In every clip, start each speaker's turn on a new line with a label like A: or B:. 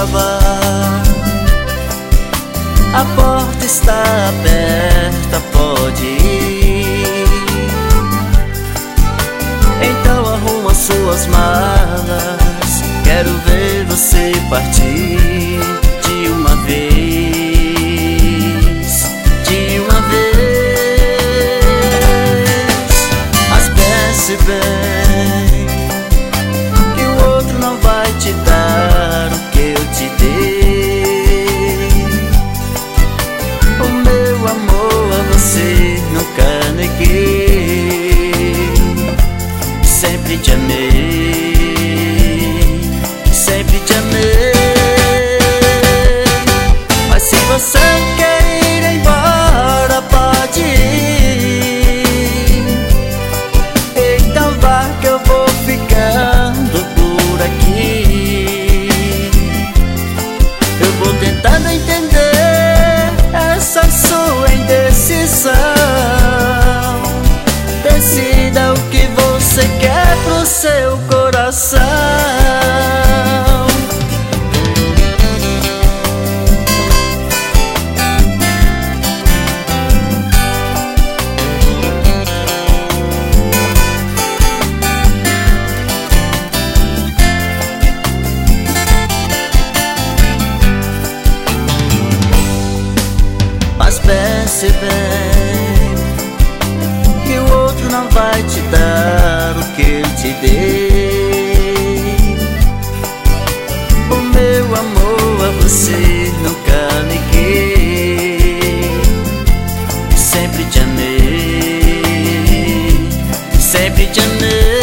A: esperava. A porta está aberta, pode ir. Então arruma suas malas, quero ver você partir de uma vez, de uma vez. Mas pense bem que o outro não vai te dar o que eu te dei. O meu amor a você nunca neguei. Sempre te amei, sempre te amei. Mas se você quer ir embora, pode ir. Então vá que eu vou ficando por aqui. Eu vou tentando entender essa sua indecisão. Decida o que você quer pro seu coração. Mas pense bem que o outro não vai te dar o que eu te dei. O meu amor a você nunca neguei. Sempre te amei, sempre te amei.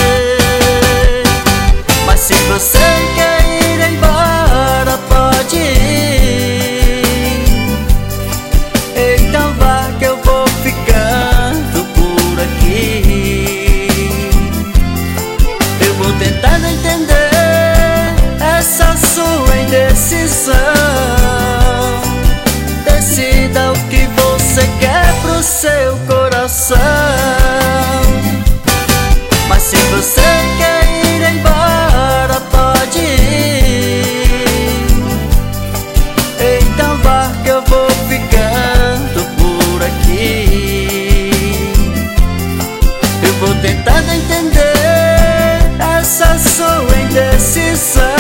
A: Mas se você quer ir embora, pode ir. Então vá que eu vou ficando por aqui. Eu vou tentando entender essa sua indecisão. Decida o que você quer pro seu coração. Mas se você quer ir embora, pode ir. Então vá que eu vou ficando por aqui. Eu vou tentando entender essa sua indecisão.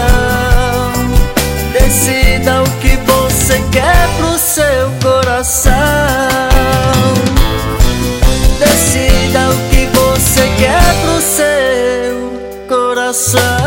A: Decida o que você quer pro seu coração. Decida o que você quer pro seu coração.